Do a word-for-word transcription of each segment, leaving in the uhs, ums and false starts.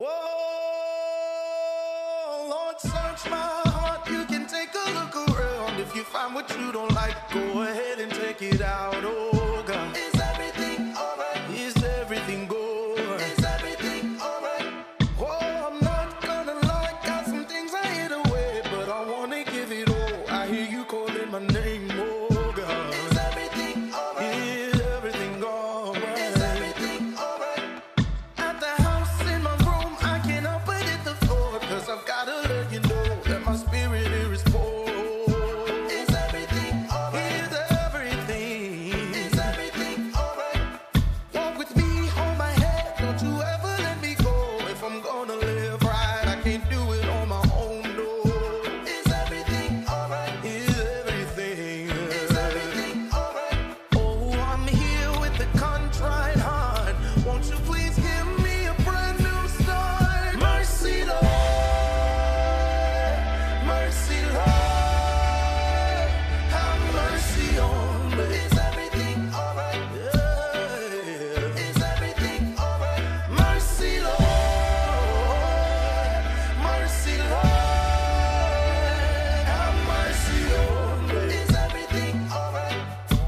Whoa, Lord, search my heart. You can take a look around. If you find what you don't like, go ahead and take it out. Oh, God. Is everything alright? Is everything good? Is everything alright? Oh, I'm not gonna lie. Got some things I hid away, but I wanna give it all. I hear you calling my name. Oh, God. Is everything alright? Is everything alright? Is everything alright? At the house, in my room, I can't help but hit the floor, 'cause I've gotta let you know that my spirit here is poor. Is everything alright? Is everything? Is everything alright? Walk with me, hold my head, don't you ever let me go. If I'm gonna live right, I can't do it on my own, no. Is everything alright? Is everything? Is everything alright? Oh, I'm here with a contrite heart. Won't you please give me a brand new start? Mercy, Lord. Mercy, Lord. Have mercy on me. Is everything alright? Yeah. Is everything alright? Mercy, Lord. Mercy, Lord. Have mercy on me. Is everything alright?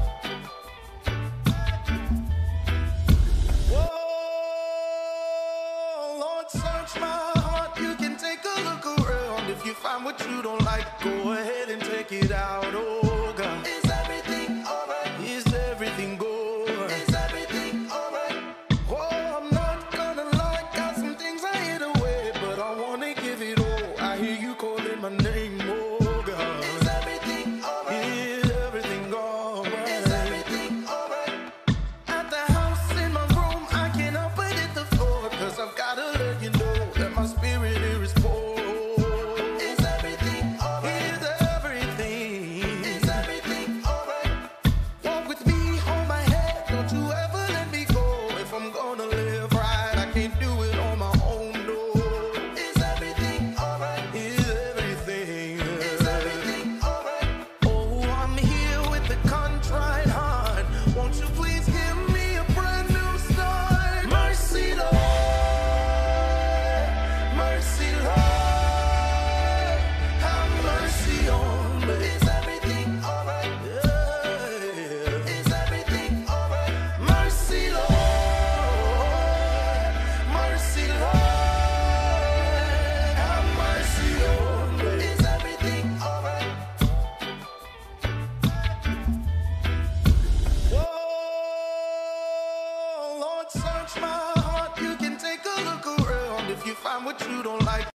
Whoa, Lord, search my heart. You can take a look around. If you find what you don't like, go ahead and take it out. Oh, God. Is everything alright? Is everything good? Is everything alright? Oh, I'm not gonna lie. Got some things I hid away, but I wanna give it all. I hear you calling my name. Oh, God. Is everything alright? Is everything alright? Is everything alright? At the house, in my room, I can't help but hit the floor, 'cause I've gotta let you know that my spirit here is poor. Is everything alright? Is everything? Is everything alright? Walk with me, hold my head, don't you ever let me go. If I'm gonna live right, I can't do it on my own, no. Is everything alright? Is everything? Is everything alright? Oh, I'm here with a contrite heart. Won't you please give me a brand new start? Mercy, Lord. Mercy, Lord. Have mercy on me. Is everything alright? Yeah. Is everything alright? Mercy, Lord. Mercy, Lord. Have mercy on me. Is everything alright? Whoa, Lord, search my heart. You can take a look around. If you find what you don't like,